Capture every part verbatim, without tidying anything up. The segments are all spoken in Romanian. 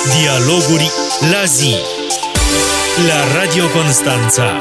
Dialoguri la zi la Radio Constanța.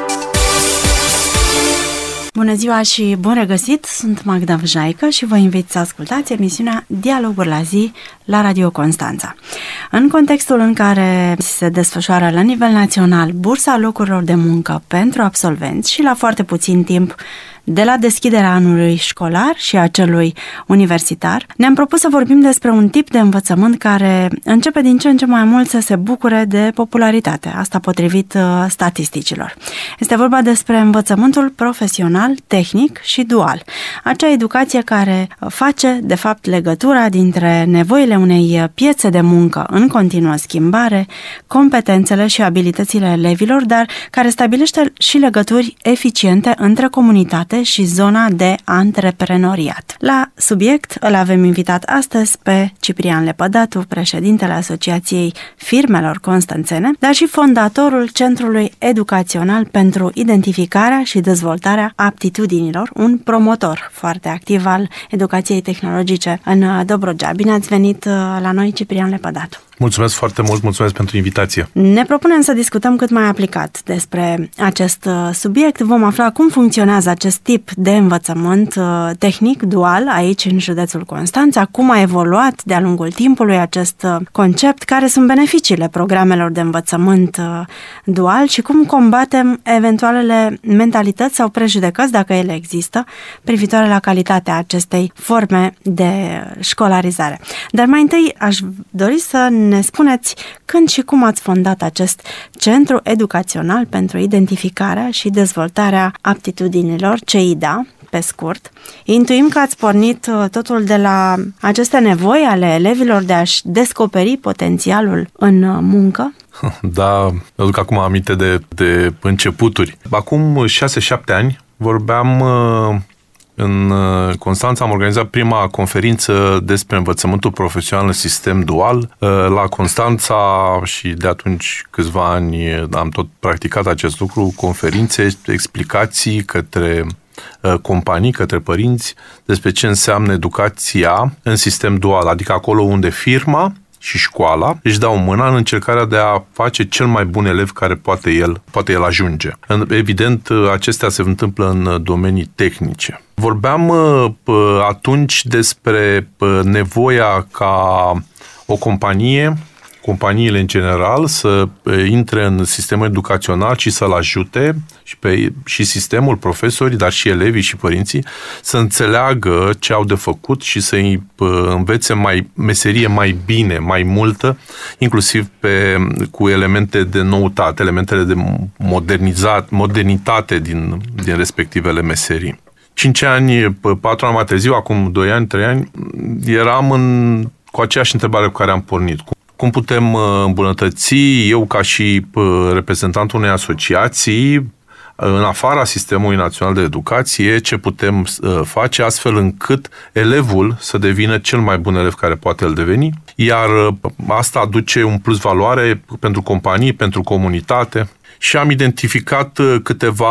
Bună ziua și bun regăsit! Sunt Magda Vjaică și vă invit să ascultați emisiunea Dialoguri la zi la Radio Constanța. În contextul în care se desfășoară la nivel național bursa locurilor de muncă pentru absolvenți și la foarte puțin timp de la deschiderea anului școlar și a celui universitar, ne-am propus să vorbim despre un tip de învățământ care începe din ce în ce mai mult să se bucure de popularitate, asta potrivit uh, statisticilor. Este vorba despre învățământul profesional, tehnic și dual, acea educație care face, de fapt, legătura dintre nevoile unei piețe de muncă în continuă schimbare, competențele și abilitățile elevilor, dar care stabilește și legături eficiente între comunitate și zona de antreprenoriat. La subiect îl avem invitat astăzi pe Ciprian Lepădatu, președintele Asociației Firmelor Constanțene, dar și fondatorul Centrului Educațional pentru Identificarea și Dezvoltarea Aptitudinilor, un promotor foarte activ al educației tehnologice în Dobrogea. Bine ați venit la noi, Ciprian Lepădatu! Mulțumesc foarte mult, mulțumesc pentru invitație. Ne propunem să discutăm cât mai aplicat despre acest subiect. Vom afla cum funcționează acest tip de învățământ tehnic dual aici în județul Constanța, cum a evoluat de-a lungul timpului acest concept, care sunt beneficiile programelor de învățământ dual și cum combatem eventualele mentalități sau prejudecăți, dacă ele există, privitoare la calitatea acestei forme de școlarizare. Dar mai întâi aș dori să ne spuneți când și cum ați fondat acest Centru Educațional pentru Identificarea și Dezvoltarea Aptitudinilor, C I D A, pe scurt. Intuim că ați pornit totul de la aceste nevoi ale elevilor de a-și descoperi potențialul în muncă? Da, îmi aduc acum aminte de, de începuturi. Acum șase șapte ani vorbeam... În Constanța am organizat prima conferință despre învățământul profesional în sistem dual. La Constanța și de atunci câțiva ani am tot practicat acest lucru, conferințe, explicații către companii, către părinți despre ce înseamnă educația în sistem dual, adică acolo unde firma și școala își dau mâna în încercarea de a face cel mai bun elev care poate el, poate el ajunge. Evident, acestea se întâmplă în domenii tehnice. Vorbeam atunci despre nevoia ca o companie, companiile în general, să intre în sistemul educațional și să-l ajute și, pe, și sistemul, profesorii, dar și elevii și părinții să înțeleagă ce au de făcut și să-i învețe mai, meserie mai bine, mai multă, inclusiv pe, cu elemente de noutate, elementele de modernizat, modernitate din, din respectivele meserii. Cinci ani, patru ani mai târziu, acum doi ani, trei ani, eram în, cu aceeași întrebare cu care am pornit. Cum putem îmbunătăți, eu ca și reprezentantul unei asociații, în afara Sistemului Național de Educație, ce putem face astfel încât elevul să devină cel mai bun elev care poate el deveni, iar asta aduce un plus valoare pentru companii, pentru comunitate. Și am identificat câteva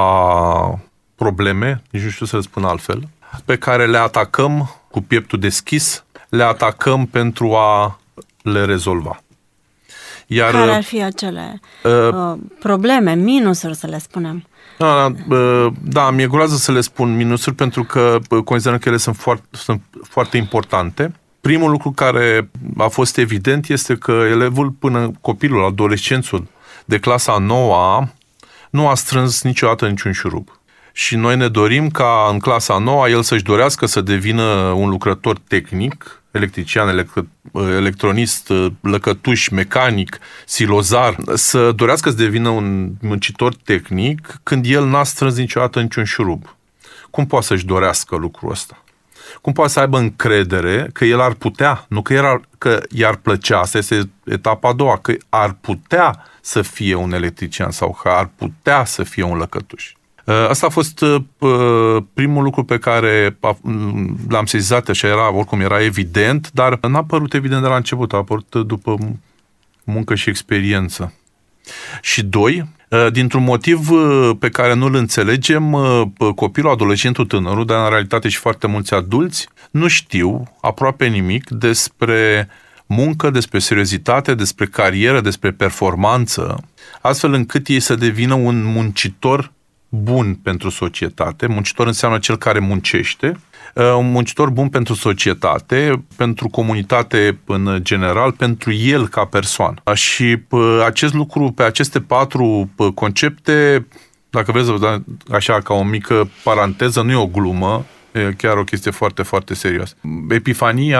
probleme, nici nu știu să le spun altfel, pe care le atacăm cu pieptul deschis, le atacăm pentru a le rezolva. Iar, care ar fi acele uh, probleme, minusuri, să le spunem? Da, uh, da, mi-e groază să le spun minusuri pentru că considerăm că ele sunt foarte, sunt foarte importante. Primul lucru care a fost evident este că elevul, până copilul, adolescentul de clasa a noua, nu a strâns niciodată niciun șurub. Și noi ne dorim ca în clasa a noua el să-și dorească să devină un lucrător tehnic, electrician, elect- electronist, lăcătuș, mecanic, silozar, să dorească să devină un muncitor tehnic când el n-a strâns niciodată niciun șurub. Cum poate să-și dorească lucrul ăsta? Cum poate să aibă încredere că el ar putea, nu că, era, că i-ar plăcea, asta este etapa a doua, că ar putea să fie un electrician sau că ar putea să fie un lăcătuș. Asta a fost primul lucru pe care l-am sesizat și era, oricum era evident, dar n-a părut evident de la început, a apărut după muncă și experiență. Și doi, dintr-un motiv pe care nu-l înțelegem, copilul, adolescentul, tânărul, dar în realitate și foarte mulți adulți, nu știu aproape nimic despre muncă, despre seriozitate, despre carieră, despre performanță, astfel încât ei să devină un muncitor bun pentru societate. Muncitor înseamnă cel care muncește, un muncitor bun pentru societate, pentru comunitate în general, pentru el ca persoană. Și acest lucru, pe aceste patru concepte, dacă vreți să vă dau așa ca o mică paranteză, nu e o glumă, e chiar o chestie foarte, foarte serioasă. Epifania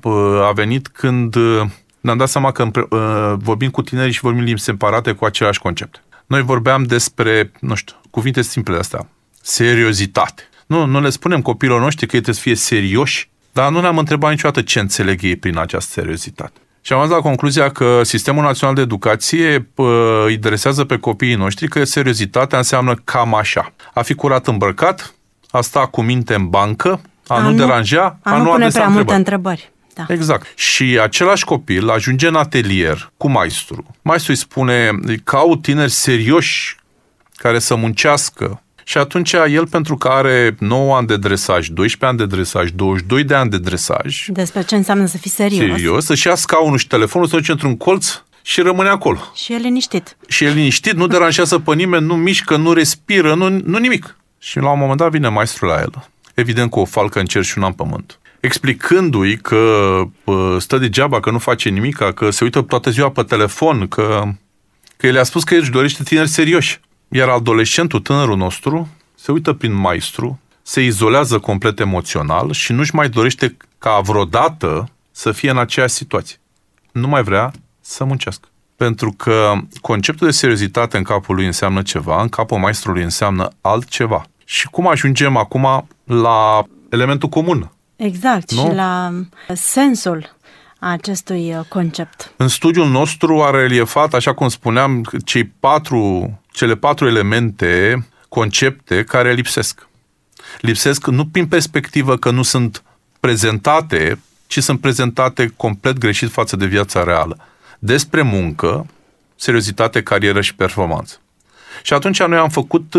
a venit când ne-am dat seama că vorbim cu tinerii și vorbim limbi separate cu același concept. Noi vorbeam despre, nu știu, cuvinte simple astea, seriozitate. Nu, nu le spunem copiilor noștri că ei trebuie să fie serioși, dar nu ne-am întrebat niciodată ce înțeleg ei prin această seriozitate. Și am ajuns la concluzia că Sistemul Național de Educație pă, îi dresează pe copiii noștri că seriozitatea înseamnă cam așa. A fi curat îmbrăcat, a sta cu minte în bancă, a, a nu deranja, a, a nu pune prea întrebări. multe întrebări. Da. Exact. Și același copil ajunge în atelier cu maestru. Maestru îi spune, caut tineri serioși care să muncească. Și atunci el, pentru că are nouă ani de dresaj, doisprezece ani de dresaj, douăzeci și doi de ani de dresaj... Despre ce înseamnă să fii serios. Serios, să-și ia scaunul și telefonul, să duce într-un colț și rămâne acolo. Și e liniștit. Și e liniștit, nu deranjează pe nimeni, nu mișcă, nu respiră, nu, nu nimic. Și la un moment dat vine maestrul la el, evident cu o falcă în cer și una în pământ, explicându-i că stă degeaba, că nu face nimic, că se uită toată ziua pe telefon, că, că el a spus că își dorește tineri serioși. Iar adolescentul, tânărul nostru, se uită prin maestru, se izolează complet emoțional și nu-și mai dorește ca vreodată să fie în aceeași situație. Nu mai vrea să muncească. Pentru că conceptul de seriozitate în capul lui înseamnă ceva, în capul maestrului înseamnă altceva. Și cum ajungem acum la elementul comun? Exact, nu? Și la sensul acestui concept. În studiul nostru a reliefat, așa cum spuneam, cei patru, cele patru elemente, concepte care lipsesc. Lipsesc nu prin perspectivă că nu sunt prezentate, ci sunt prezentate complet greșit față de viața reală. Despre muncă, seriozitate, carieră și performanță. Și atunci noi am făcut,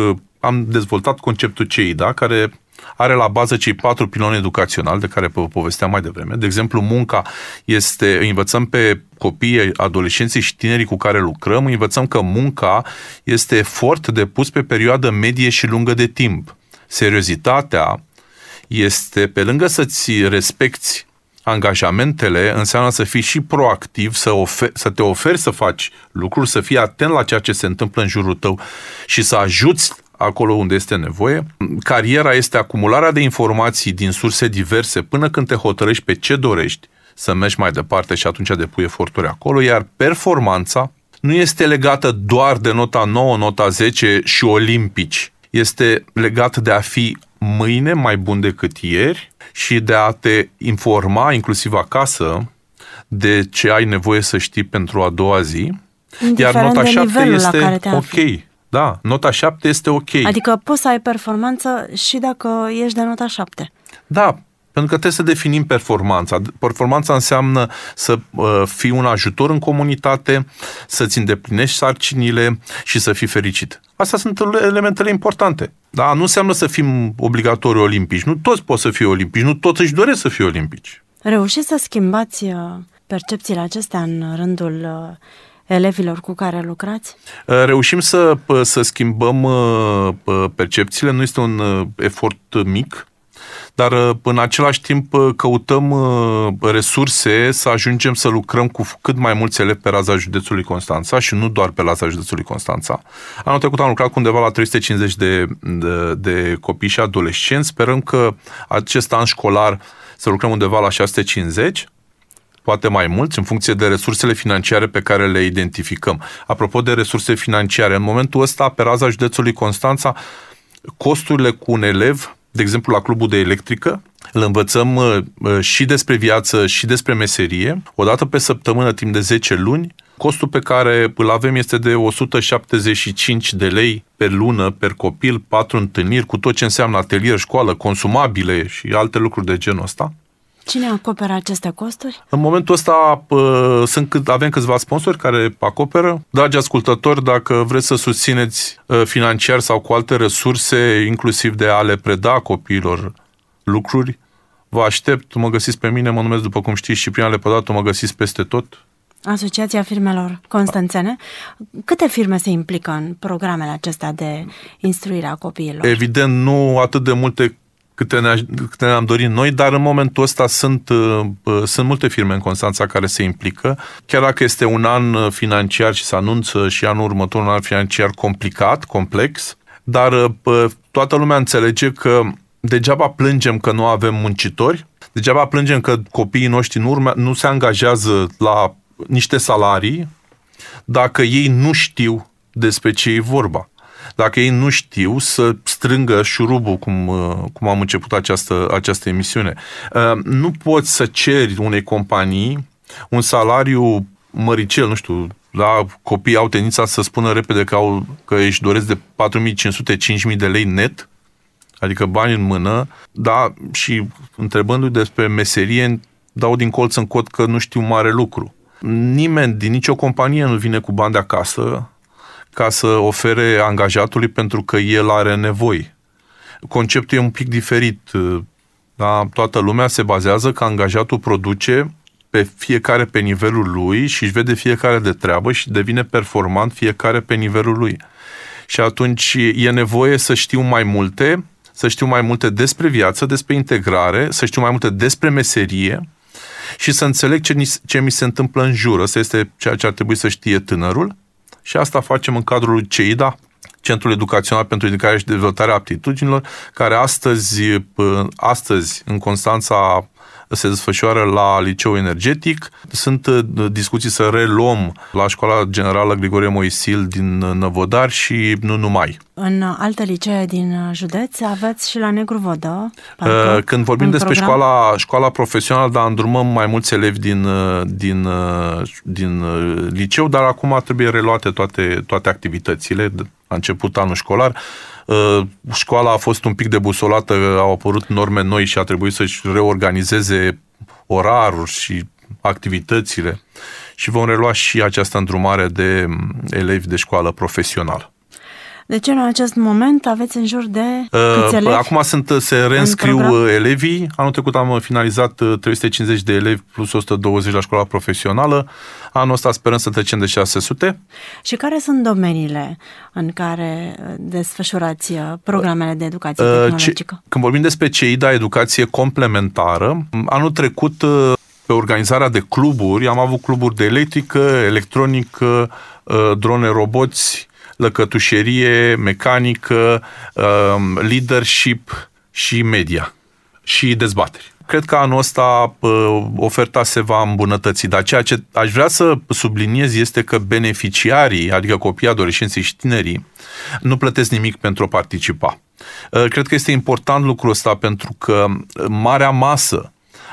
am dezvoltat conceptul C E I D A, care are la bază cei patru piloni educaționali de care vă povesteam mai devreme. De exemplu, munca este, învățăm pe copiii, adolescenții și tinerii cu care lucrăm, învățăm că munca este efort depus pe perioadă medie și lungă de timp. Seriozitatea este, pe lângă să-ți respecti angajamentele, înseamnă să fii și proactiv, să, ofer, să te oferi să faci lucruri, să fii atent la ceea ce se întâmplă în jurul tău și să ajuți acolo unde este nevoie. Cariera este acumularea de informații din surse diverse până când te hotărăști pe ce dorești să mergi mai departe și atunci depui eforturi acolo, iar performanța nu este legată doar de nota nouă, nota zece și olimpici. Este legată de a fi mâine mai bun decât ieri și de a te informa, inclusiv acasă, de ce ai nevoie să știi pentru a doua zi. Indiferent iar nota șapte este ok. Da, nota șapte este ok. Adică poți să ai performanță și dacă ești de nota șapte. Da, pentru că trebuie să definim performanța. Performanța înseamnă să uh, fii un ajutor în comunitate, să-ți îndeplinești sarcinile și să fii fericit. Astea sunt elementele importante. Da, nu înseamnă să fim obligatoriu olimpici. Nu toți pot să fie olimpici, nu toți își doresc să fie olimpici. Reușiți să schimbați percepțiile acestea în rândul elevilor cu care lucrați? Reușim să, să schimbăm percepțiile, nu este un efort mic, dar în același timp căutăm resurse să ajungem să lucrăm cu cât mai mulți elevi pe raza județului Constanța și nu doar pe raza județului Constanța. Anul trecut am lucrat cu undeva la trei sute cincizeci de, de, de copii și adolescenți. Sperăm că acest an școlar să lucrăm undeva la șase sute cincizeci, poate mai mulți, în funcție de resursele financiare pe care le identificăm. Apropo de resurse financiare, în momentul ăsta, pe raza județului Constanța, costurile cu un elev, de exemplu la clubul de electrică, îl învățăm uh, și despre viață și despre meserie, o dată pe săptămână, timp de zece luni. Costul pe care îl avem este de o sută șaptezeci și cinci de lei pe lună, per copil, patru întâlniri, cu tot ce înseamnă atelier, școală, consumabile și alte lucruri de genul ăsta. Cine acoperă aceste costuri? În momentul ăsta uh, sunt, avem câțiva sponsori care acoperă. Dragi ascultători, dacă vreți să susțineți uh, financiar sau cu alte resurse, inclusiv de a le preda copiilor lucruri, vă aștept, mă găsiți pe mine, mă numesc, după cum știți, Ciprian Lepădatu, mă găsiți peste tot. Asociația Firmelor Constanțene. Câte firme se implică în programele acestea de instruire a copiilor? Evident, nu atât de multe câte, ne, câte ne-am dorit noi, dar în momentul ăsta sunt, uh, sunt multe firme în Constanța care se implică. Chiar dacă este un an financiar și se anunță și anul următor un an financiar complicat, complex, dar uh, toată lumea înțelege că degeaba plângem că nu avem muncitori, degeaba plângem că copiii noștri nu, urme, nu se angajează la niște salarii dacă ei nu știu despre ce e vorba. Dacă ei nu știu să strângă șurubul, cum, cum am început această, această emisiune. Nu poți să ceri unei companii un salariu măricel, nu știu, la copii au tendința să spună repede că, au, că își doresc de patru mii cinci sute - cinci mii de lei net, adică bani în mână, da, și întrebându-i despre meserie, dau din colț în cot că nu știu mare lucru. Nimeni din nicio companie nu vine cu bani de acasă ca să ofere angajatului pentru că el are nevoi. Conceptul e un pic diferit. Da? Toată lumea se bazează că angajatul produce pe fiecare pe nivelul lui și își vede fiecare de treabă și devine performant fiecare pe nivelul lui. Și atunci e nevoie să știu mai multe, să știu mai multe despre viață, despre integrare, să știu mai multe despre meserie și să înțeleg ce, ce mi se întâmplă în jur. Asta este ceea ce ar trebui să știe tânărul și asta facem în cadrul C E I D A, Centrul Educațional pentru Educare și Dezvoltarea Aptitudinilor, care astăzi, astăzi în Constanța se desfășoară la Liceul Energetic. Sunt discuții să reluăm la Școala Generală Grigore Moisil din Năvodari și nu numai. În alte licee din județ aveți și la Negru Vodă? Parcă, Când vorbim despre școala, școala profesională, dar îndrumăm mai mulți elevi din, din, din liceu, dar acum trebuie reluate toate, toate activitățile. A început anul școlar. Școala a fost un pic debusolată, au apărut norme noi și a trebuit să-și reorganizeze oraruri și activitățile și vom relua și această îndrumare de elevi de școală profesională. Deci în acest moment aveți în jur de câți elevi? Acum sunt, se reînscriu elevii. Anul trecut am finalizat trei sute cincizeci de elevi plus o sută douăzeci la școala profesională. Anul ăsta sperăm să trecem de șase sute. Și care sunt domeniile în care desfășurați programele de educație tehnologică? Când vorbim despre C E I D A, educație complementară, anul trecut pe organizarea de cluburi, am avut cluburi de electrică, electronică, drone, roboți, lăcătușerie, mecanică, leadership și media și dezbateri. Cred că anul ăsta oferta se va îmbunătăți, dar ceea ce aș vrea să subliniez este că beneficiarii, adică copiii, adolescenții și tinerii, nu plătesc nimic pentru a participa. Cred că este important lucrul ăsta pentru că marea masă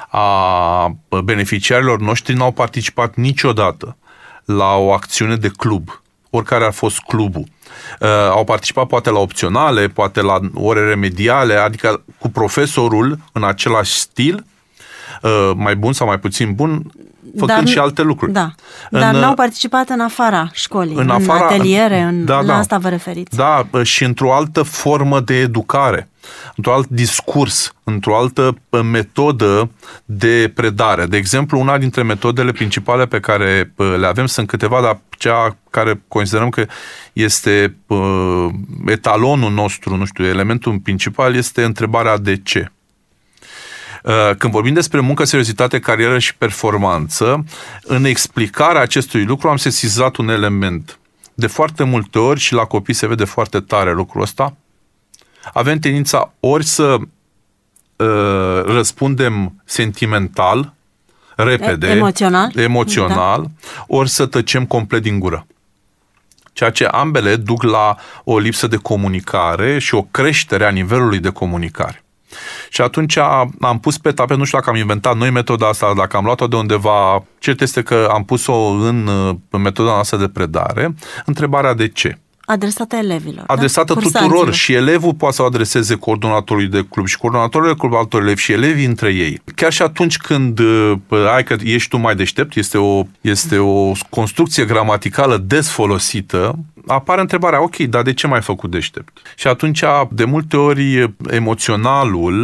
a beneficiarilor noștri n-au participat niciodată la o acțiune de club, oricare a fost clubul. Uh, au participat poate la opționale, poate la ore remediale, adică cu profesorul în același stil, uh, mai bun sau mai puțin bun, făcând dar, și alte lucruri. Da, dar în, n-au participat în afara școlii, în, în afara, ateliere, în, da, în da, asta vă referiți. Da, și într-o altă formă de educare, într-un alt discurs, într-o altă metodă de predare. De exemplu, una dintre metodele principale pe care le avem sunt câteva, dar cea care considerăm că este uh, etalonul nostru, nu știu, elementul principal este întrebarea de ce. Când vorbim despre muncă, seriozitate, carieră și performanță, în explicarea acestui lucru am sesizat un element. De foarte multe ori, și la copii se vede foarte tare lucrul ăsta, avem tendința ori să uh, răspundem sentimental, repede, emoțional, emoțional da. Ori să tăcem complet din gură. Ceea ce ambele duc la o lipsă de comunicare și o creștere a nivelului de comunicare. Și atunci am pus pe tapet, nu știu dacă am inventat noi metoda asta, dacă am luat-o de undeva, cert este că am pus-o în, în metoda noastră de predare, întrebarea de ce. Adresată elevilor. Adresată da? tuturor și elevul poate să o adreseze coordonatorului de club și coordonatorul de club altor elevi și elevii între ei. Chiar și atunci când ai că ești tu mai deștept, este o, este o construcție gramaticală des folosită, apare întrebarea, ok, dar de ce m-ai făcut deștept? Și atunci, de multe ori, emoționalul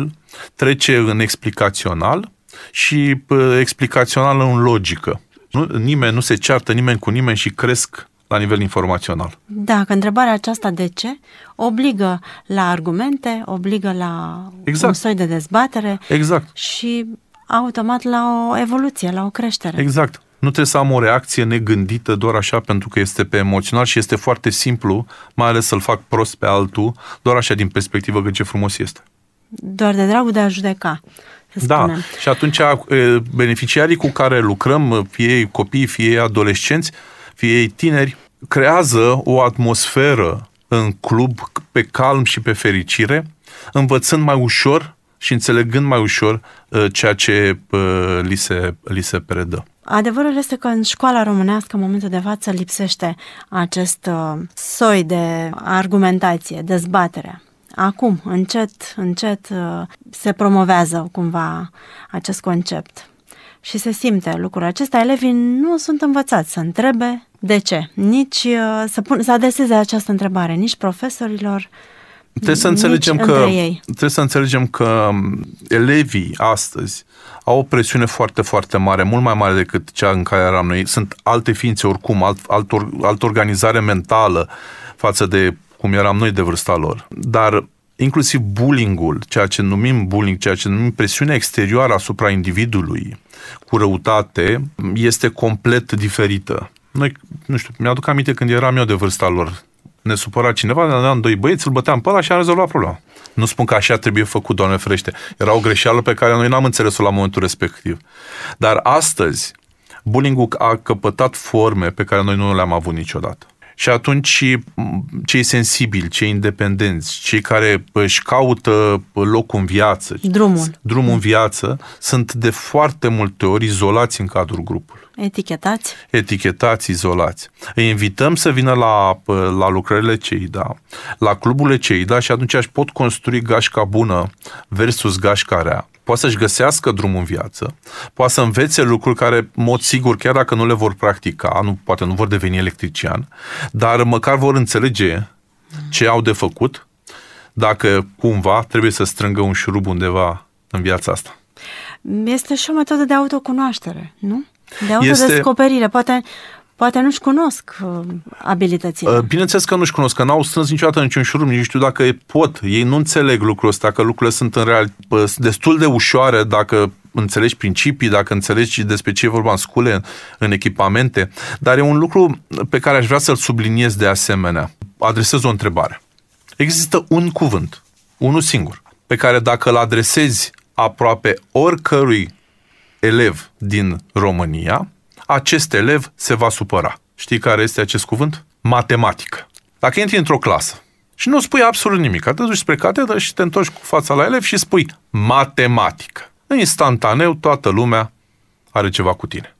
trece în explicațional și explicațional în logică. Nu, nimeni nu se ceartă nimeni cu nimeni și cresc la nivel informațional. Da, că întrebarea aceasta de ce obligă la argumente, obligă la exact. un soi de dezbatere exact. și automat la o evoluție, la o creștere. Exact. Nu trebuie să am o reacție negândită doar așa pentru că este pe emoțional și este foarte simplu, mai ales să-l fac prost pe altul, doar așa din perspectivă că ce frumos este. Doar de dragul de a judeca, să da, spunem. Și atunci beneficiarii cu care lucrăm, fie ei copii, fie ei adolescenți, fie ei tineri, creează o atmosferă în club pe calm și pe fericire, învățând mai ușor și înțelegând mai ușor ceea ce li se, li se predă. Adevărul este că în școala românească, în momentul de față, lipsește acest uh, soi de argumentație, dezbatere. Acum, încet, încet, uh, se promovează cumva acest concept și se simte lucrul acesta. Elevii nu sunt învățați să întrebe de ce, nici uh, să, pun, să adreseze această întrebare, nici profesorilor, Trebuie să înțelegem că trebuie să înțelegem că elevii astăzi au o presiune foarte, foarte mare, mult mai mare decât cea în care eram noi. Sunt alte ființe oricum, alt, alt, altă organizare mentală față de cum eram noi de vârsta lor. Dar inclusiv bullying-ul, ceea ce numim bullying, ceea ce numim presiunea exterioară asupra individului cu răutate, este complet diferită. Noi, nu știu, mi-aduc aminte când eram eu de vârsta lor. Ne supăra cineva, ne aveam doi băieți, îl băteam pe ăla și am rezolvat problema. Nu spun că așa trebuie făcut, Doamne ferește. Era o greșeală pe care noi n-am înțeles-o la momentul respectiv. Dar astăzi, bullying-ul a căpătat forme pe care noi nu le-am avut niciodată. Și atunci cei sensibili, cei independenți, cei care își caută locul în viață, drumul, drumul în viață, sunt de foarte multe ori izolați în cadrul grupului. Etichetați. Etichetați, izolați. Îi invităm să vină la, la lucrările C I D A, la cluburile C I D A și atunci își pot construi gașca bună versus gașca rea. Poate să-și găsească drumul în viață, poate să învețe lucruri care, în mod sigur, chiar dacă nu le vor practica, nu, poate nu vor deveni electrician, dar măcar vor înțelege ce au de făcut dacă cumva trebuie să strângă un șurub undeva în viața asta. Este și o metodă de autocunoaștere, nu? De autodescoperire. Este... Poate, poate nu-și cunosc uh, abilitățile. Bineînțeles că nu-și cunosc, că n-au strâns niciodată niciun șurub, nici nu știu dacă pot. Ei nu înțeleg lucrul ăsta, că lucrurile sunt în real destul de ușoare dacă înțelegi principii, dacă înțelegi despre ce e vorba în scule, în, în echipamente. Dar e un lucru pe care aș vrea să-l subliniez de asemenea. Adresez o întrebare. Există un cuvânt, unul singur, pe care dacă îl adresezi aproape oricărui elev din România, acest elev se va supăra. Știi care este acest cuvânt? Matematică. Dacă intri într-o clasă și nu spui absolut nimic, te duci spre catedră și te întorci cu fața la elev și spui matematică. Instantaneu toată lumea are ceva cu tine.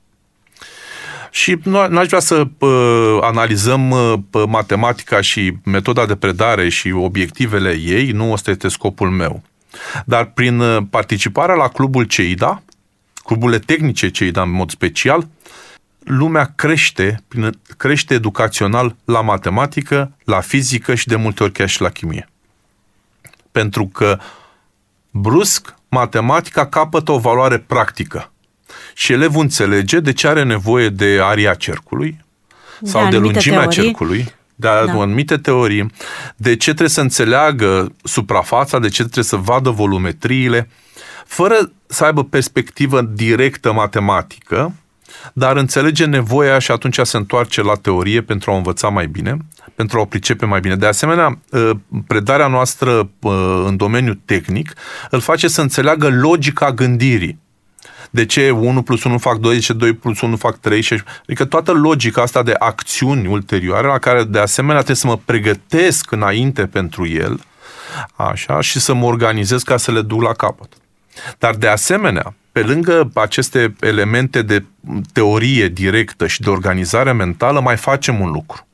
Și nu aș vrea să uh, analizăm uh, matematica și metoda de predare și obiectivele ei, nu ăsta este scopul meu. Dar prin uh, participarea la clubul C I D A, cluburile tehnice C I D A în mod special, lumea crește, prin, crește educațional la matematică, la fizică și de multe ori chiar și la chimie. Pentru că brusc matematica capătă o valoare practică. Și elevul înțelege de ce are nevoie de aria cercului de sau de lungimea teorii. cercului, de da. anumite teorii, de ce trebuie să înțeleagă suprafața, de ce trebuie să vadă volumetriile, fără să aibă perspectivă directă matematică, dar înțelege nevoia și atunci se întoarce la teorie pentru a învăța mai bine, pentru a o pricepe mai bine. De asemenea, predarea noastră în domeniul tehnic îl face să înțeleagă logica gândirii. De ce unu plus unu fac doi, de ce doi plus unu fac trei? Adică toată logica asta de acțiuni ulterioare, la care de asemenea trebuie să mă pregătesc înainte pentru el, așa, și să mă organizez ca să le duc la capăt. Dar de asemenea, pe lângă aceste elemente de teorie directă și de organizare mentală, mai facem un lucru.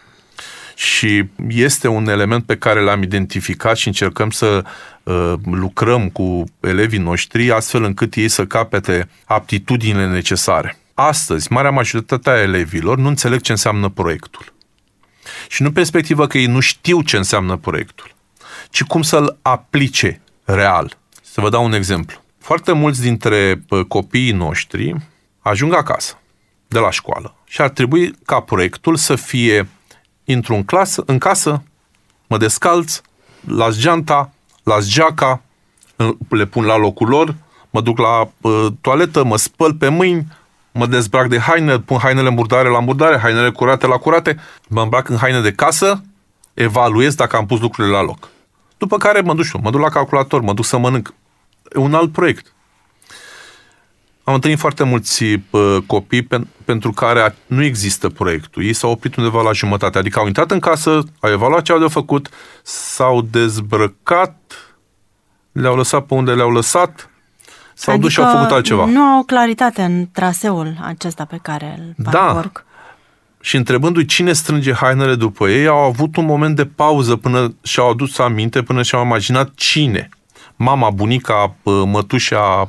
Și este un element pe care l-am identificat și încercăm să uh, lucrăm cu elevii noștri astfel încât ei să capete aptitudinile necesare. Astăzi, marea majoritate a elevilor nu înțeleg ce înseamnă proiectul. Și nu perspectiva că ei nu știu ce înseamnă proiectul, ci cum să-l aplice real. Să vă dau un exemplu. Foarte mulți dintre copiii noștri ajung acasă, de la școală, și ar trebui ca proiectul să fie: intru în clasă, în casă, mă descalț, las geanta, las geaca, le pun la locul lor, mă duc la uh, toaletă, mă spăl pe mâini, mă dezbrac de haine, pun hainele murdare la murdare, hainele curate la curate, mă îmbrac în haine de casă, evaluez dacă am pus lucrurile la loc. După care mă duc, mă duc la calculator, mă duc să mănânc. E un alt proiect. Am întâlnit foarte mulți uh, copii pen, pentru care nu există proiectul. Ei s-au oprit undeva la jumătate. Adică au intrat în casă, au evaluat ce au de făcut, s-au dezbrăcat, le-au lăsat pe unde le-au lăsat, s-au adică dus și au făcut altceva. Nu au claritate în traseul acesta pe care îl parcurg. Da. Și întrebându-i cine strânge hainele după ei, au avut un moment de pauză până și-au adus aminte, până și-au imaginat cine. Mama, bunica, mătușa,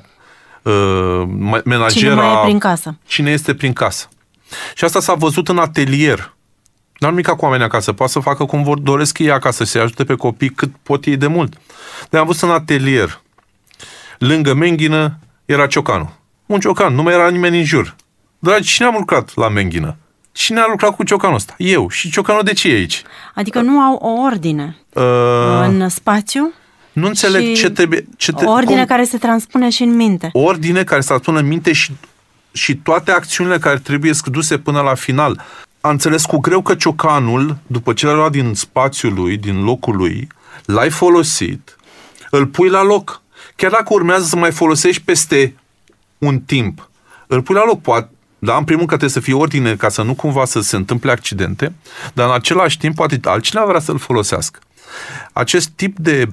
menajera... Cine mai e prin casă. Cine este prin casă. Și asta s-a văzut în atelier. N-am nimic cu oamenii acasă. Poate să facă cum vor, doresc ei acasă, să-i ajute pe copii cât pot ei de mult. Dar am văzut în atelier. Lângă menghină era ciocanul. Un ciocan, nu mai era nimeni în jur. Dragi, cine a lucrat la menghină? Cine a lucrat cu ciocanul ăsta? Eu. Și ciocanul de ce e aici? Adică nu au o ordine uh, în spațiu? Nu înțeleg ce trebuie... Ce te, o ordine cum, care se transpune și în minte. O ordine care se transpune în minte și, și toate acțiunile care trebuie duse până la final. A înțeles cu greu că ciocanul, după ce l-ai luat din spațiul lui, din locul lui, l-ai folosit, îl pui la loc. Chiar dacă urmează să mai folosești peste un timp, îl pui la loc. Poate, da, în primul rând că trebuie să fie ordine ca să nu cumva să se întâmple accidente, dar în același timp poate altcineva vrea să-l folosească. Acest tip de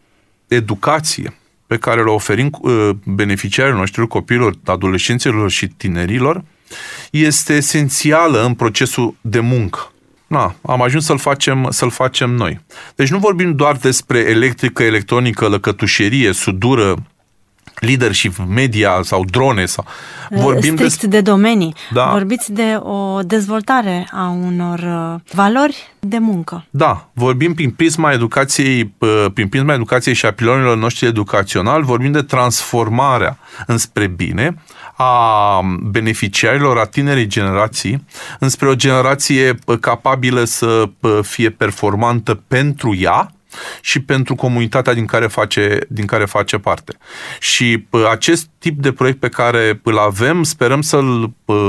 educație pe care le oferim uh, beneficiarilor noștri, copiilor, adolescenților și tinerilor, este esențială în procesul de muncă. Na, am ajuns să-l facem, să-l facem noi. Deci nu vorbim doar despre electrică, electronică, lăcătușerie, sudură, leadership, media sau drone. Sau... Vorbim strict des... de domenii. Da. Vorbiți de o dezvoltare a unor valori de muncă. Da, vorbim prin prisma educației, prin prisma educației și a pilonilor noștri educaționali, vorbim de transformarea înspre bine a beneficiarilor, a tinerei generații, înspre o generație capabilă să fie performantă pentru ea și pentru comunitatea din care face, din care face parte. Și acest tip de proiect pe care îl avem, sperăm să-l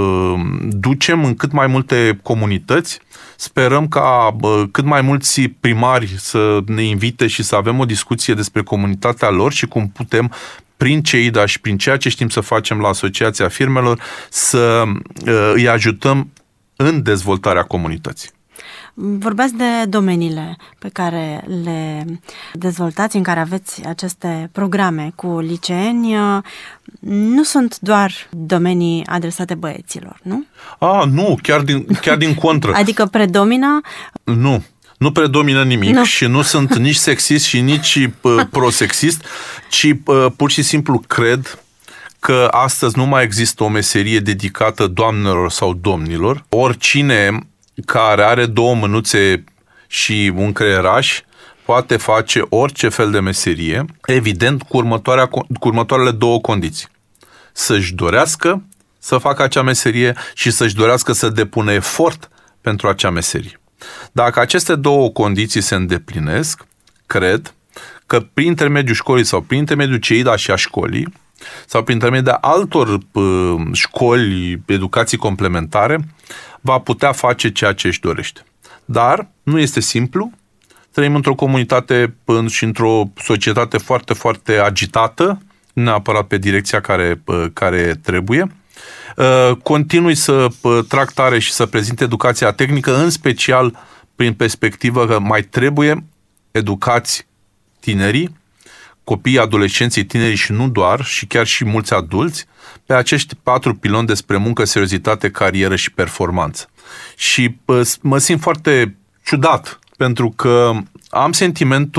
ducem în cât mai multe comunități. Sperăm ca cât mai mulți primari să ne invite și să avem o discuție despre comunitatea lor și cum putem, prin C E I D A și prin ceea ce știm să facem la Asociația Firmelor, să îi ajutăm în dezvoltarea comunității. Vorbeați de domeniile pe care le dezvoltați, în care aveți aceste programe cu liceeni. Nu sunt doar domenii adresate băieților, nu? A, nu, chiar din, chiar din contră. Adică predomină? Nu. Nu predomină nimic nu. Și nu sunt nici sexist și nici uh, prosexist, ci uh, pur și simplu cred că astăzi nu mai există o meserie dedicată doamnelor sau domnilor. Oricine care are două mânuțe și un creieraș poate face orice fel de meserie, evident cu, următoarea, cu următoarele două condiții. Să-și dorească să facă acea meserie și să-și dorească să depună efort pentru acea meserie. Dacă aceste două condiții se îndeplinesc, cred că prin intermediul școlii sau prin intermediul C E I D A și a școlii sau prin intermediul altor uh, școli, educații complementare, va putea face ceea ce își dorește. Dar nu este simplu. Trăim într-o comunitate și într-o societate foarte, foarte agitată, neapărat pe direcția care, care trebuie. Continui să trag tare și să prezint educația tehnică, în special prin perspectivă că mai trebuie educați tinerii, copiii, adolescenții, tinerii și nu doar, și chiar și mulți adulți, pe acești patru piloni despre muncă, seriozitate, carieră și performanță. Și mă simt foarte ciudat, pentru că am sentimentul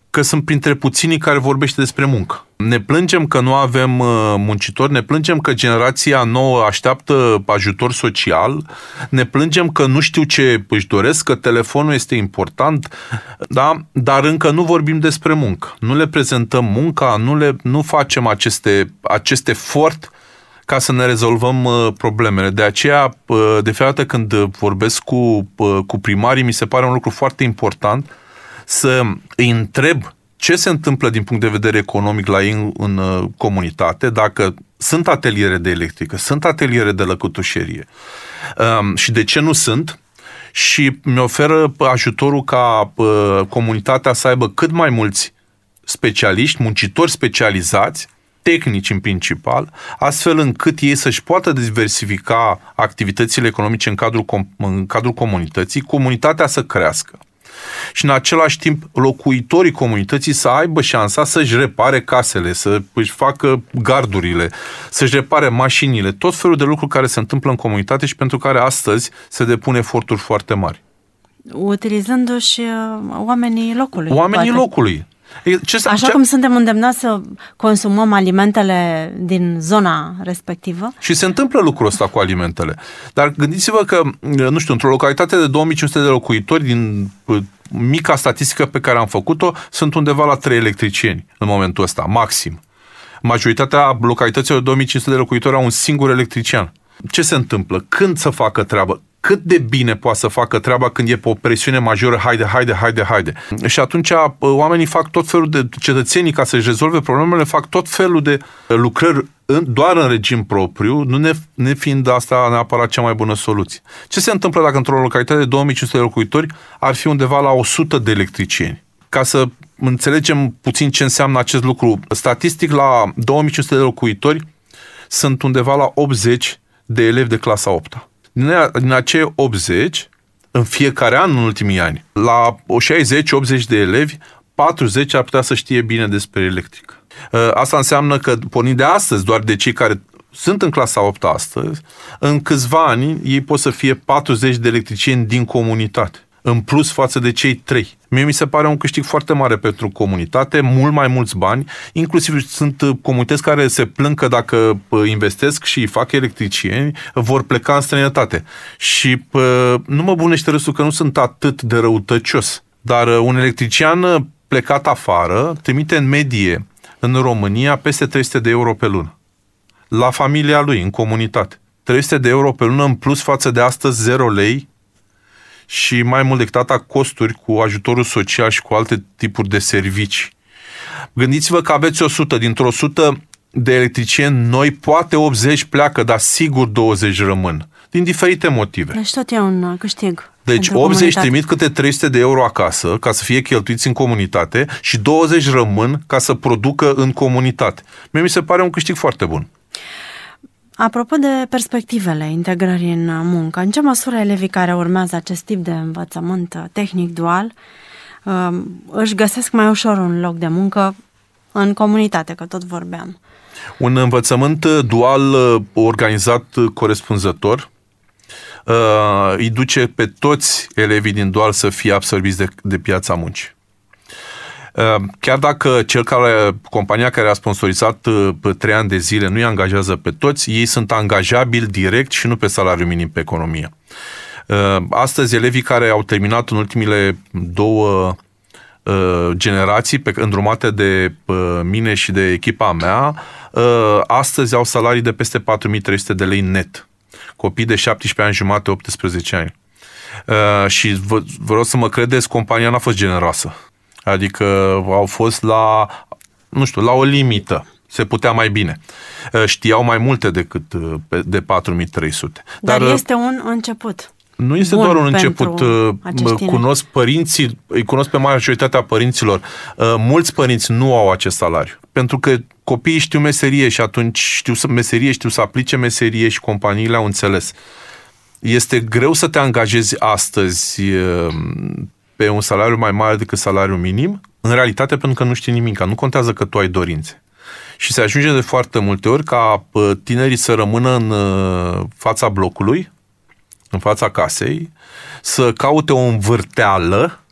că sunt printre puținii care vorbește despre muncă. Ne plângem că nu avem muncitori, ne plângem că generația nouă așteaptă ajutor social, ne plângem că nu știu ce își doresc, că telefonul este important, da? Dar încă nu vorbim despre muncă. Nu le prezentăm munca, nu, le, nu facem aceste, acest efort ca să ne rezolvăm problemele. De aceea, de fiecare dată când vorbesc cu, cu primarii, mi se pare un lucru foarte important să îi întreb ce se întâmplă din punct de vedere economic la ei în, în uh, comunitate, dacă sunt ateliere de electrică, sunt ateliere de lăcătușerie um, și de ce nu sunt, și mi oferă ajutorul ca uh, comunitatea să aibă cât mai mulți specialiști, muncitori specializați, tehnici în principal, astfel încât ei să-și poată diversifica activitățile economice în cadrul, com- în cadrul comunității, comunitatea să crească. Și în același timp locuitorii comunității să aibă șansa să-și repare casele, să își facă gardurile, să-și repare mașinile, tot felul de lucruri care se întâmplă în comunitate și pentru care astăzi se depun eforturi foarte mari. Utilizându-și oamenii locului. Oamenii poate. locului. Ce, Așa ce... cum suntem îndemnați să consumăm alimentele din zona respectivă. Și se întâmplă lucrul ăsta cu alimentele. Dar gândiți-vă că, nu știu, într-o localitate de două mii cinci sute de locuitori, din mica statistică pe care am făcut-o, sunt undeva la trei electricieni în momentul ăsta, maxim. Majoritatea localităților de două mii cinci sute de locuitori au un singur electrician. Ce se întâmplă? Când să facă treabă? Cât de bine poate să facă treaba când e pe o presiune majoră, haide, haide, haide, haide. Și atunci oamenii fac tot felul de, cetățenii, ca să-și rezolve problemele, fac tot felul de lucrări în, doar în regim propriu, nu ne, ne fiind asta neapărat cea mai bună soluție. Ce se întâmplă dacă într-o localitate de două mii cinci sute de locuitori ar fi undeva la o sută de electricieni? Ca să înțelegem puțin ce înseamnă acest lucru, statistic la două mii cinci sute de locuitori sunt undeva la optzeci de elevi de clasa a opta. Din acei optzeci, în fiecare an, în ultimii ani, la șaizeci optzeci de elevi, patruzeci ar putea să știe bine despre electrică. Asta înseamnă că, pornind de astăzi, doar de cei care sunt în clasa a opta astăzi, în câțiva ani ei pot să fie patruzeci de electricieni din comunitate, în plus față de cei trei. Mie mi se pare un câștig foarte mare pentru comunitate, mult mai mulți bani, inclusiv sunt comunități care se plâng că dacă investesc și fac electricieni, vor pleca în străinătate. Și pă, nu mă bunește râsul că nu sunt atât de răutăcios, dar un electrician plecat afară trimite în medie în România peste trei sute de euro pe lună. La familia lui, în comunitate. trei sute de euro pe lună în plus față de astăzi zero lei, și mai mult decât atâta costuri cu ajutorul social și cu alte tipuri de servicii. Gândiți-vă că aveți o sută, dintr-o o sută de electricieni noi, poate optzeci pleacă, dar sigur douăzeci rămân, din diferite motive. Deci tot e un câștig. Deci optzeci trimit câte trei sute de euro acasă ca să fie cheltuiți în comunitate și douăzeci rămân ca să producă în comunitate. Mie mi se pare un câștig foarte bun. Apropo de perspectivele integrării în muncă, în ce măsură elevii care urmează acest tip de învățământ tehnic dual își găsesc mai ușor un loc de muncă în comunitate, că tot vorbeam? Un învățământ dual organizat corespunzător îi duce pe toți elevii din dual să fie absorbiți de, de piața muncii. Chiar dacă cel care, compania care a sponsorizat pe trei ani de zile nu îi angajează pe toți, ei sunt angajabili direct și nu pe salariu minim pe economie. Astăzi, elevii care au terminat în ultimile două generații pe, îndrumate de mine și de echipa mea, astăzi au salarii de peste patru mii trei sute de lei net. Copii de șaptesprezece ani jumate, optsprezece ani. Și vreau să mă credeți, compania n-a fost generoasă. Adică au fost la, nu știu, la o limită. Se putea mai bine. Știau mai multe decât de patru mii trei sute. Dar, Dar este un început. Nu este doar un început. Cunosc părinții, îi cunosc pe majoritatea părinților. Mulți părinți nu au acest salariu. Pentru că copiii știu meserie și atunci știu să meserie, știu să aplice meserie și companiile au înțeles. Este greu să te angajezi astăzi pe un salariu mai mare decât salariul minim, în realitate pentru că nu știi nimic, nu contează că tu ai dorințe. Și se ajunge de foarte multe ori ca tinerii să rămână în fața blocului, în fața casei, să caute o învârteală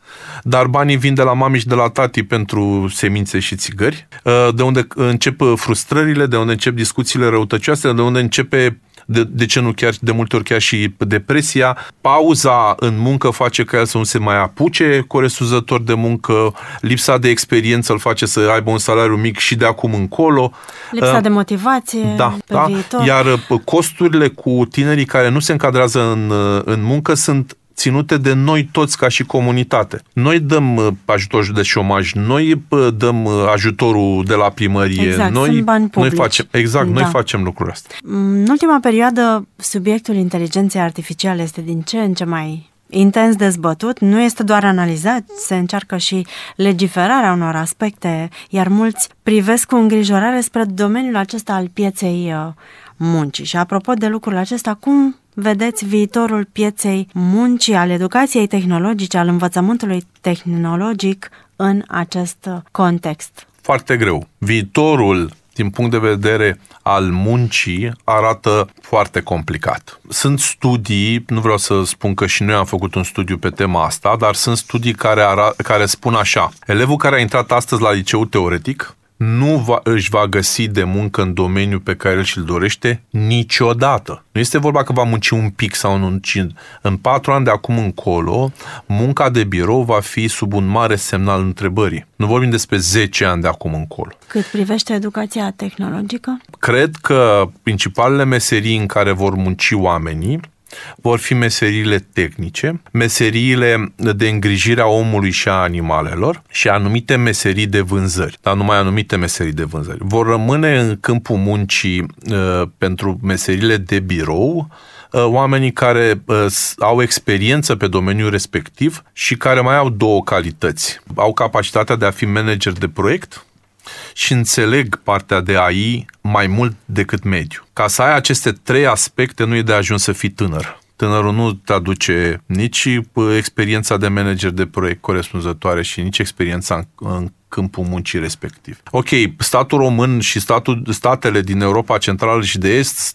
dar banii vin de la mami și de la tati pentru semințe și țigări, de unde încep frustrările, de unde încep discuțiile răutăcioase, de unde începe, de, de ce nu chiar de multe ori chiar și depresia. Pauza în muncă face ca el să nu se mai apuce corespunzător de muncă, lipsa de experiență îl face să aibă un salariu mic și de acum încolo. Lipsa uh, de motivație da, pe da. viitor. Iar costurile cu tinerii care nu se încadrează în, în muncă sunt ținute de noi toți ca și comunitate. Noi dăm ajutor de șomaj, noi dăm ajutorul de la primărie, exact, noi, sunt bani publici. Noi facem, exact, da. Noi facem lucrul ăsta. În ultima perioadă, subiectul inteligenței artificiale este din ce în ce mai intens dezbătut, nu este doar analizat, se încearcă și legiferarea unor aspecte, iar mulți privesc cu îngrijorare spre domeniul acesta al pieței muncii. Și apropo de lucrul acesta, cum vedeți viitorul pieței muncii, al educației tehnologice, al învățământului tehnologic în acest context? Foarte greu. Viitorul, din punct de vedere al muncii, arată foarte complicat. Sunt studii, nu vreau să spun că și noi am făcut un studiu pe tema asta, dar sunt studii care, ara, care spun așa: elevul care a intrat astăzi la liceu teoretic nu va, își va găsi de muncă în domeniul pe care el și-l dorește niciodată. Nu este vorba că va munci un pic sau nu. În patru ani de acum încolo, munca de birou va fi sub un mare semnal întrebării. Nu vorbim despre zece ani de acum încolo. Cât privește educația tehnologică? Cred că principalele meserii în care vor munci oamenii vor fi meseriile tehnice, meseriile de îngrijire a omului și a animalelor și anumite meserii de vânzări, dar numai anumite meserii de vânzări. Vor rămâne în câmpul muncii uh, pentru meseriile de birou uh, oamenii care uh, au experiență pe domeniul respectiv și care mai au două calități. Au capacitatea de a fi manager de proiect și înțeleg partea de A I mai mult decât mediu. Ca să ai aceste trei aspecte, nu e de ajuns să fii tânăr. Tânărul nu te aduce nici experiența de manager de proiect corespunzătoare și nici experiența în, în câmpul muncii respectiv. Ok, statul român și statul, statele din Europa Centrală și de Est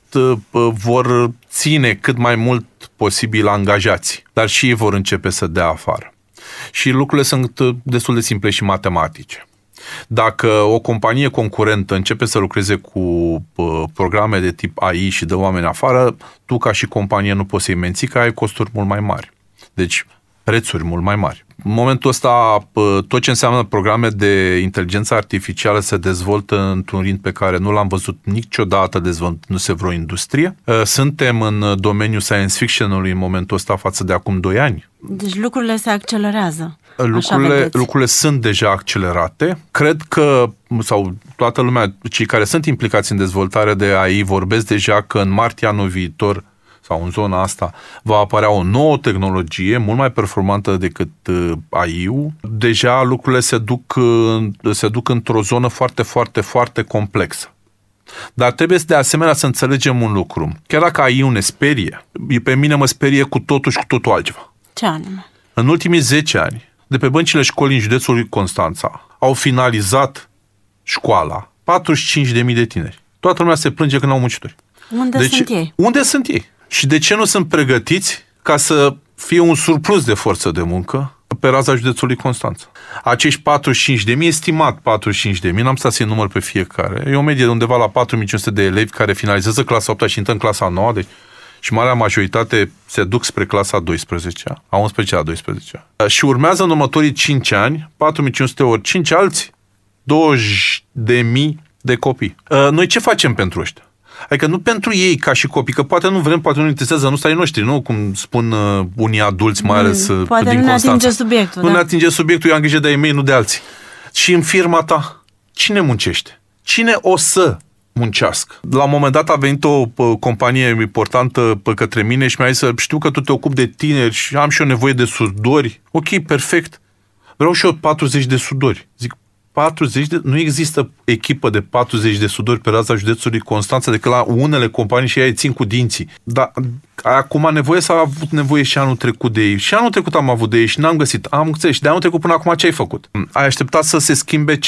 vor ține cât mai mult posibil angajați, dar și ei vor începe să dea afară. Și lucrurile sunt destul de simple și matematice. Dacă o companie concurentă începe să lucreze cu uh, programe de tip A I și dă oameni afară, tu ca și companie nu poți să-i menții, că ai costuri mult mai mari. Deci, prețuri mult mai mari. În momentul ăsta, uh, tot ce înseamnă programe de inteligență artificială se dezvoltă într-un ritm pe care nu l-am văzut niciodată dezvoltându-se vreo industrie. Uh, suntem în domeniul science fiction-ului în momentul ăsta față de acum doi ani. Deci lucrurile se accelerează. Lucrurile, lucrurile sunt deja accelerate. Cred că, sau toată lumea, cei care sunt implicați în dezvoltare de A I vorbesc deja că în martie anul viitor sau în zona asta va apărea o nouă tehnologie mult mai performantă decât A I-ul. Deja lucrurile se duc, se duc într-o zonă foarte, foarte, foarte complexă. Dar trebuie de asemenea să înțelegem un lucru. Chiar dacă A I-ul ne sperie, pe mine mă sperie cu totul și cu totul altceva. Ce anume? În ultimii zece ani, de pe băncile școlii în județul Constanța, au finalizat școala patruzeci și cinci de mii de tineri. Toată lumea se plânge că n-au muncitori. Unde deci, sunt ei? Unde sunt ei? Și de ce nu sunt pregătiți ca să fie un surplus de forță de muncă pe raza județului Constanța? Acești patruzeci și cinci de mii, estimat patruzeci și cinci de mii, n-am stat să-i număr pe fiecare, e o medie de undeva la patru mii cinci sute de elevi care finalizează clasa a opta și intră în clasa a noua, deci și marea majoritate se duc spre clasa a douăsprezecea, a unsprezecea, a douăsprezecea. Și urmează în următorii cinci ani, patru mii cinci sute ori cinci alți, douăzeci de mii de copii. Noi ce facem pentru ăștia? Adică nu pentru ei ca și copii, că poate nu vrem, poate nu interesează, nu stai noștri, nu? Cum spun uh, unii adulți, mai ales uh, poate din nu Constanța. ne atinge subiectul. Nu da. ne atinge subiectul, eu am grijă de ai mei, nu de alții. Și în firma ta, cine muncește? Cine o să muncească? La un moment dat a venit o p- companie importantă pe către mine și mi-a zis: știu că tu te ocupi de tineri și am și eu nevoie de sudori. Ok, perfect. Vreau și eu patruzeci de sudori. Zic, patruzeci de... Nu există echipă de patruzeci de sudori pe raza județului Constanța decât la unele companii și ei țin cu dinții. Dar acum nevoie să a avut nevoie și anul trecut de ei. Și anul trecut am avut de ei și n-am găsit. Am înțeles. Și de anul trecut până acum ce ai făcut? Ai așteptat să se schimbe ce?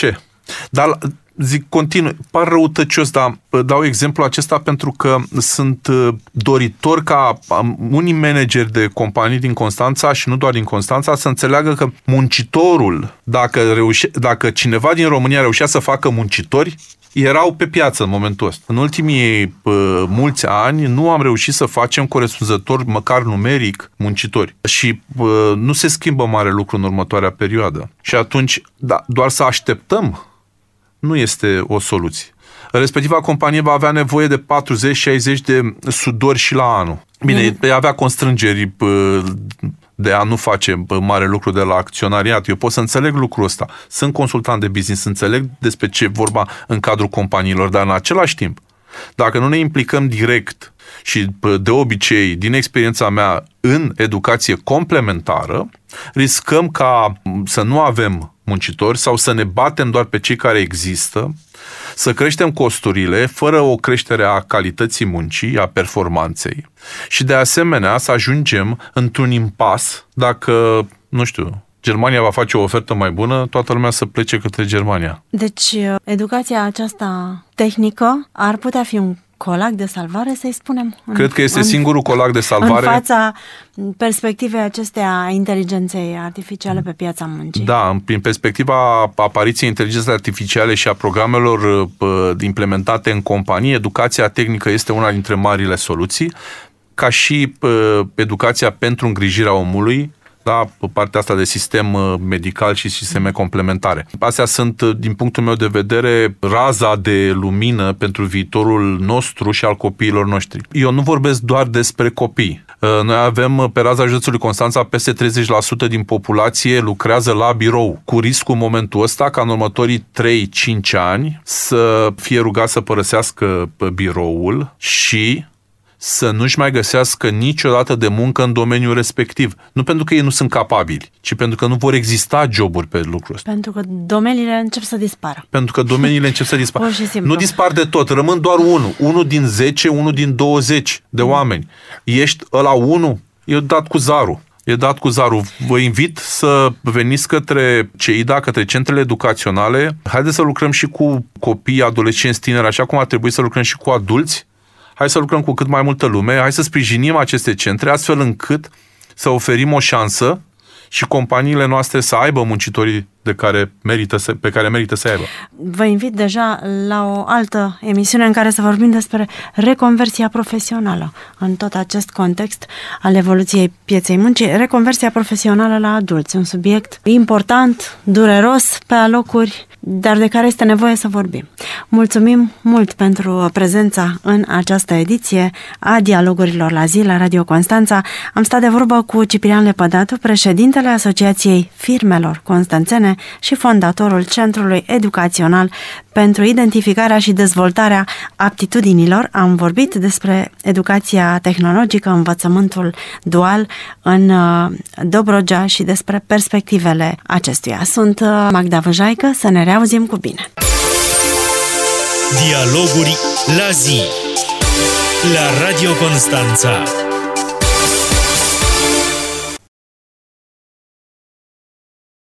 Dar zic, continui, par răutăcios, dar dau exemplu acesta pentru că sunt doritor ca unii manageri de companii din Constanța și nu doar din Constanța să înțeleagă că muncitorul, dacă, reușe, dacă cineva din România reușea să facă muncitori, erau pe piață în momentul ăsta. În ultimii uh, mulți ani nu am reușit să facem corespunzător, măcar numeric, muncitori. Și uh, nu se schimbă mare lucru în următoarea perioadă. Și atunci, da, doar să așteptăm nu este o soluție. Respectiva companie va avea nevoie de patruzeci șaizeci de sudori și la anul. Bine, mm. avea constrângeri uh, de a nu face mare lucru de la acționariat. Eu pot să înțeleg lucrul ăsta. Sunt consultant de business, înțeleg despre ce vorba în cadrul companiilor, dar în același timp, dacă nu ne implicăm direct și de obicei, din experiența mea, în educație complementară, riscăm ca să nu avem muncitori sau să ne batem doar pe cei care există, să creștem costurile fără o creștere a calității muncii, a performanței și de asemenea să ajungem într-un impas dacă, nu știu, Germania va face o ofertă mai bună, toată lumea să plece către Germania. Deci, educația aceasta tehnică ar putea fi un colac de salvare, să-i spunem? Cred că este în, singurul colac de salvare. În fața perspectivei acestea a inteligenței artificiale pe piața muncii. Da, prin perspectiva apariției inteligenței artificiale și a programelor implementate în companie, educația tehnică este una dintre marile soluții, ca și educația pentru îngrijirea omului, da, partea asta de sistem medical și sisteme complementare. Astea sunt, din punctul meu de vedere, raza de lumină pentru viitorul nostru și al copiilor noștri. Eu nu vorbesc doar despre copii. Noi avem pe raza județului Constanța peste treizeci la sută din populație lucrează la birou, cu riscul în momentul ăsta ca în următorii trei cinci ani să fie rugat să părăsească biroul și să nu-și mai găsească niciodată de muncă în domeniul respectiv. Nu pentru că ei nu sunt capabili, ci pentru că nu vor exista joburi pe lucrul ăsta. Pentru că domeniile încep să dispară. Pentru că domeniile încep să dispară. Nu dispar de tot, rămân doar unul. Unul din zece, unul din douăzeci de mm. oameni. Ești ăla unul, e dat cu zarul. E dat cu zarul. Vă invit să veniți către C E I D A, către centrele educaționale. Haideți să lucrăm și cu copii, adolescenți, tineri, așa cum ar trebui să lucrăm și cu adulți. Hai să lucrăm cu cât mai multă lume, hai să sprijinim aceste centre, astfel încât să oferim o șansă și companiile noastre să aibă muncitorii de care merită să, pe care merită să aibă. Vă invit deja la o altă emisiune în care să vorbim despre reconversia profesională în tot acest context al evoluției pieței muncii. Reconversia profesională la adulți, un subiect important, dureros pe alocuri, dar de care este nevoie să vorbim. Mulțumim mult pentru prezența în această ediție a Dialogurilor la zi la Radio Constanța. Am stat de vorbă cu Ciprian Lepădatu, președintele Asociației Firmelor Constanțene și fondatorul Centrului Educațional pentru Identificarea și Dezvoltarea Aptitudinilor. Am vorbit despre educația tehnologică, învățământul dual în Dobrogea și despre perspectivele acestuia. Sunt Magda Văjaică, să ne reauzim cu bine! Dialoguri la zi la Radio Constanța.